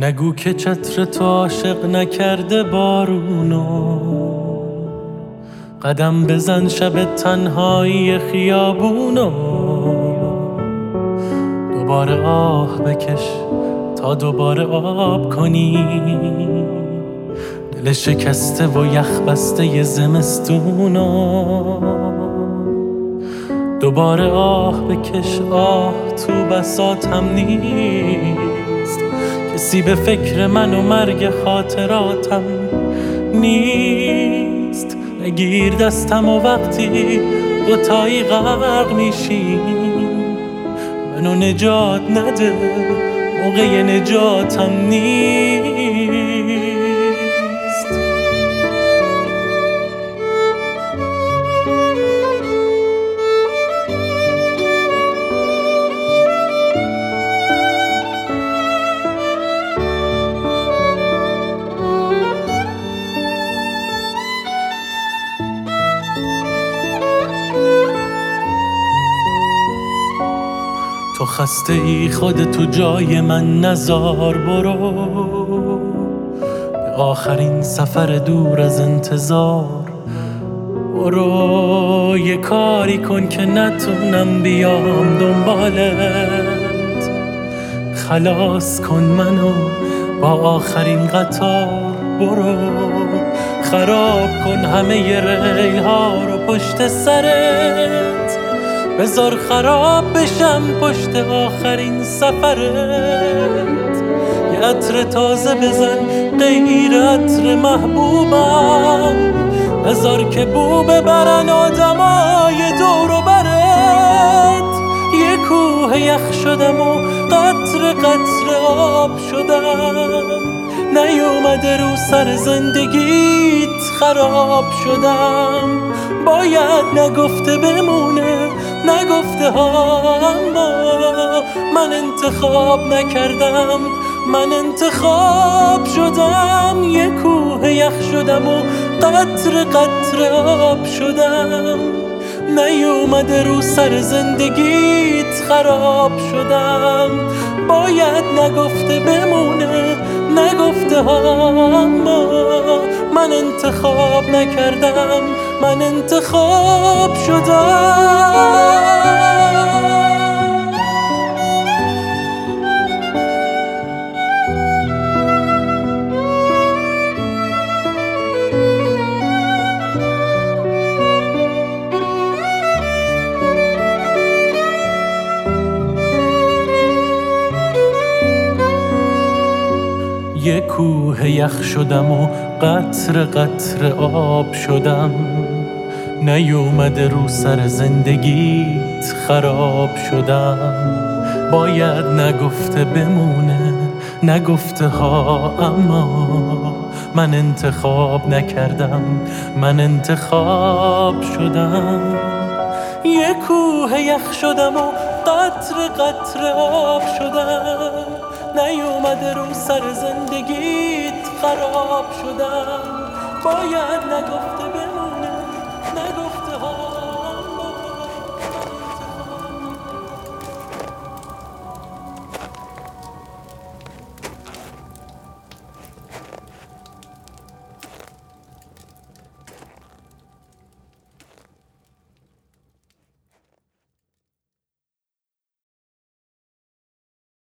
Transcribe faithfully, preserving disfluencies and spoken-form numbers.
نگو که چتر تو عاشق نکرده بارونو، قدم بزن شب تنهایی خیابونو. دوباره آه بکش تا دوباره آب کنی دل شکسته و یخ بسته ی زمستونو. دوباره آه بکش، آه تو بساطم نیست، کسی به فکر من و مرگ خاطراتم نیست. نگیر دستم و وقتی دوتایی غرق میشیم منو نجات نده، موقع نجاتم نیست. تو خسته ای خودتو جای من نزار، برو به آخرین سفر دور از انتظار. برو یه کاری کن که نتونم بیام دنبالت، خلاص کن منو با آخرین قطار. برو خراب کن همه ی ریل ها رو پشت سرت، بذار خراب بشم پشت آخرین سفرت. یه عطر تازه بزن غیر عطر محبوبم، بذار که بو ببرن آدمای دور و برت. یه کوه یخ شدم و قطر قطر آب شدم، نیومده رو سر زندگیت خراب شدم. باید نگفته بمونه نگفته ها، اما من انتخاب نکردم، من انتخاب شدم. یه کوه یخ شدم و قطر قطر آب شدم، نیومده رو سر زندگیت خراب شدم. باید نگفته بمونه نگفته ها، اما من انتخاب نکردم، من انتخاب شدم. یه کوه یخ شدم و قطر قطر آب شدم، نیومده رو سر زندگیت خراب شدم. باید نگفته بمونه نگفته ها، اما من انتخاب نکردم، من انتخاب شدم. یه کوه یخ شدم و قطر قطر آب شدم، نیومده رو سر زندگیت خراب شدم. باید نگفته بمونه نگفته